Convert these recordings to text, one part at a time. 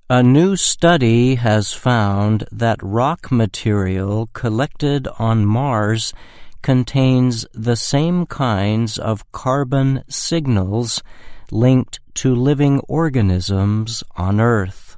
A new study has found that rock material collected on Mars contains the same kinds of carbon signals linked to living organisms on Earth.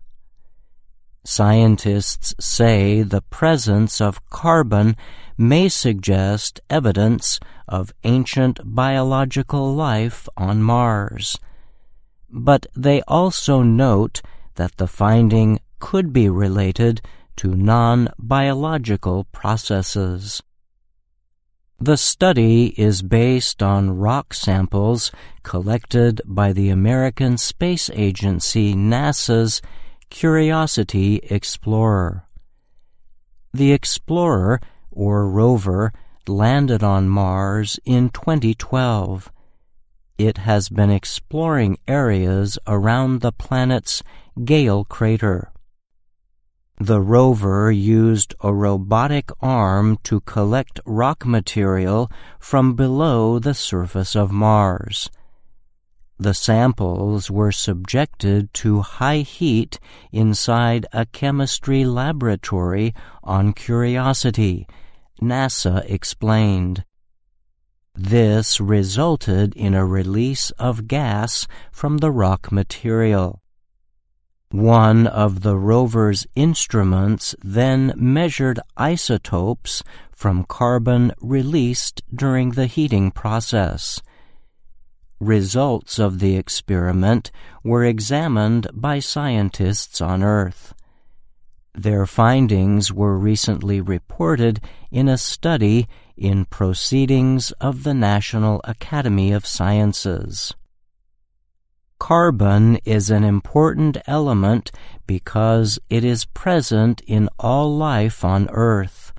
Scientists say the presence of carbon may suggest evidence of ancient biological life on Mars. But they also note that the finding could be related to non-biological processes. The study is based on rock samples collected by the American Space Agency NASA's Curiosity Explorer. The Explorer, or rover, landed on Mars in 2012. It has been exploring areas around the planet's Gale crater. The rover used a robotic arm to collect rock material from below the surface of Mars. The samples were subjected to high heat inside a chemistry laboratory on Curiosity, NASA explained. This resulted in a release of gas from the rock material. One of the rover's instruments then measured isotopes from carbon released during the heating process. Results of the experiment were examined by scientists on Earth. Their findings were recently reported in a study in Proceedings of the National Academy of Sciences. Carbon is an important element because it is present in all life on Earth.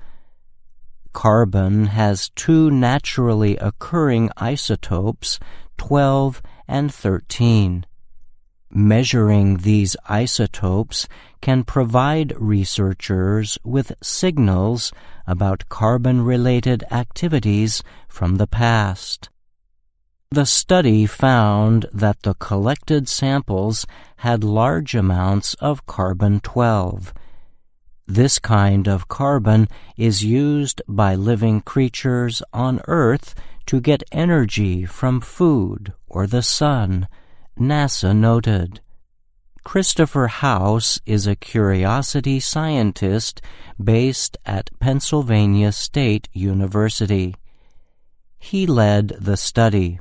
Carbon has two naturally occurring isotopes, 12 and 13. Measuring these isotopes can provide researchers with signals about carbon-related activities from the past. The study found that the collected samples had large amounts of carbon-12. This kind of carbon is used by living creatures on Earth to get energy from food or the sun, NASA noted. Christopher House is a Curiosity scientist based at Pennsylvania State University. He led the study.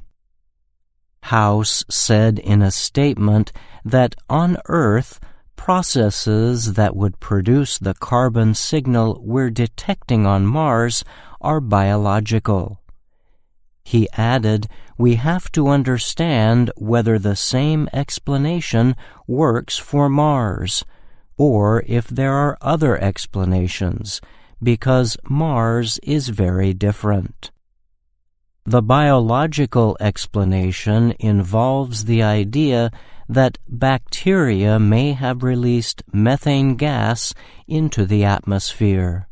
House said in a statement that on Earth, processes that would produce the carbon signal we're detecting on Mars are biological. He added, "We have to understand whether the same explanation works for Mars, or if there are other explanations, because Mars is very different." The biological explanation involves the idea that bacteria may have released methane gas into the atmosphere.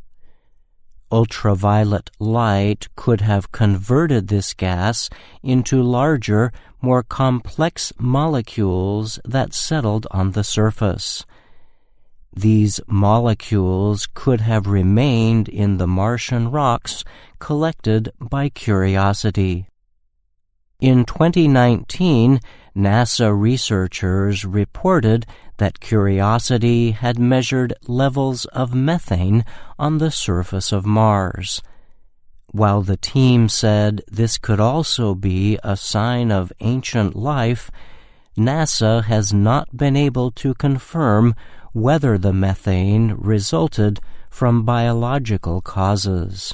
Ultraviolet light could have converted this gas into larger, more complex molecules that settled on the surface. These molecules could have remained in the Martian rocks collected by Curiosity. In 2019, NASA researchers reported that Curiosity had measured levels of methane on the surface of Mars. While the team said this could also be a sign of ancient life, NASA has not been able to confirm whether the methane resulted from biological causes.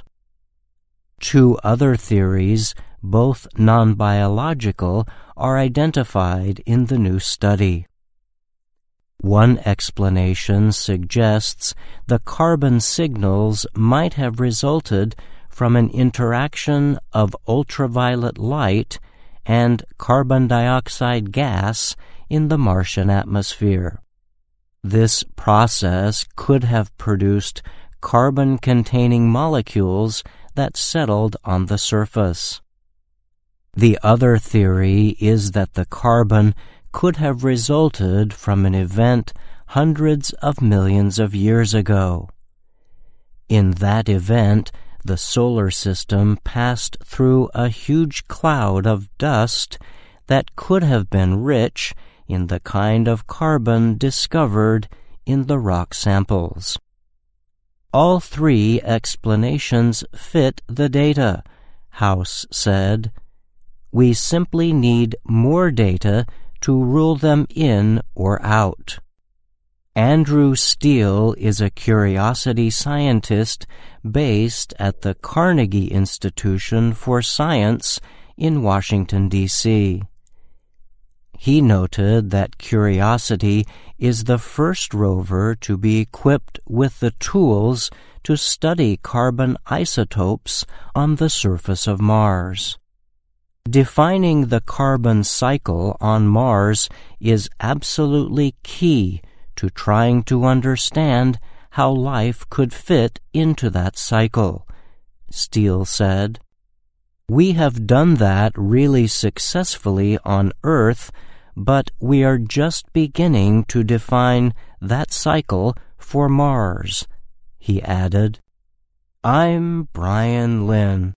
Two other theories, both non-biological, are identified in the new study. One explanation suggests the carbon signals might have resulted from an interaction of ultraviolet light and carbon dioxide gas in the Martian atmosphere. This process could have produced carbon-containing molecules that settled on the surface. The other theory is that the carbon could have resulted from an event hundreds of millions of years ago. In that event, the solar system passed through a huge cloud of dust that could have been rich in the kind of carbon discovered in the rock samples. All three explanations fit the data, House said. We simply need more data to rule them in or out. Andrew Steele is a curiosity scientist based at the Carnegie Institution for Science in Washington, D.C. He noted that Curiosity is the first rover to be equipped with the tools to study carbon isotopes on the surface of Mars. Defining the carbon cycle on Mars is absolutely key to trying to understand how life could fit into that cycle, Steele said. We have done that really successfully on Earth, but we are just beginning to define that cycle for Mars, he added. I'm Brian Lynn.